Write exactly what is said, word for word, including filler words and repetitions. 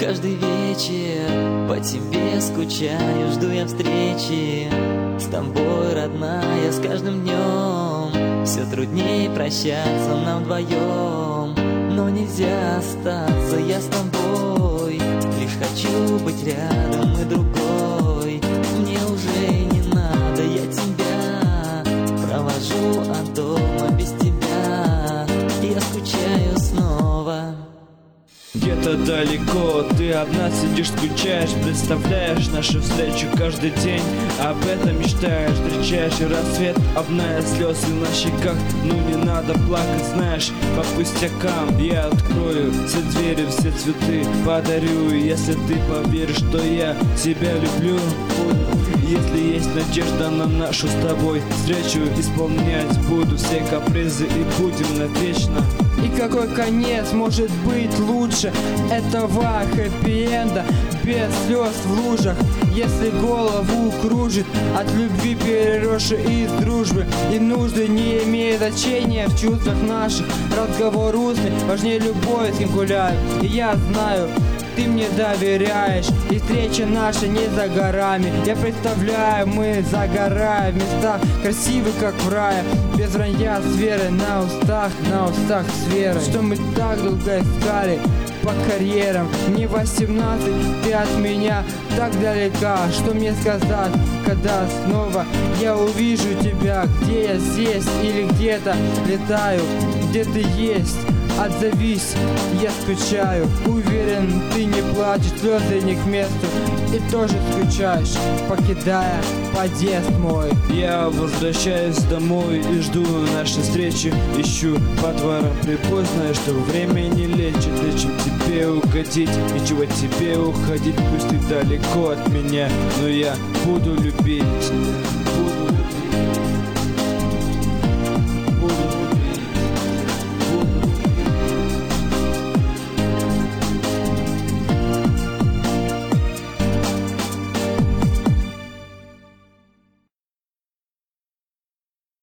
Каждый вечер по тебе скучаю, жду я встречи с тобой, родная, с каждым днем все труднее прощаться нам вдвоем. Но нельзя остаться, я с тобой, лишь хочу быть рядом и другой. Мне уже не надо, я тебя провожу от дома без тебя, я скучаю снова. Где-то далеко ты одна сидишь, скучаешь, представляешь нашу встречу каждый день. Об этом мечтаешь, встречаешь и рассвет, обная слезы на щеках. Ну не надо плакать, знаешь, по пустякам. Я открою все двери, все цветы подарю, если ты поверишь, что я тебя люблю. Если есть надежда на нашу с тобой встречу, исполнять буду все капризы и будем навечно. И какой конец может быть лучше этого хэппи-энда? Без слез в лужах, если голову кружит от любви, переросшей из дружбы. И нужды не имеют значения в чувствах наших. Разговор устный, важнее любовь, с кем гуляю. И я знаю, ты мне доверяешь, и встреча наша не за горами. Я представляю, мы загораем в местах красивых, как в рае, без вранья с верой на устах, на устах с верой. Что мы так долго искали по карьерам. Мне восемнадцать, ты от меня так далека. Что мне сказать, когда снова я увижу тебя? Где я здесь или где-то летаю? Где ты есть? Отзовись, я скучаю. Уверен, ты не плачешь, слезы не к месту. И тоже скучаешь, покидая подъезд мой. Я возвращаюсь домой и жду нашей встречи. Ищу по дворам припоздно, что время не лечит. Зачем тебе уходить, ничего тебе уходить. Пусть ты далеко от меня, но я буду любить, буду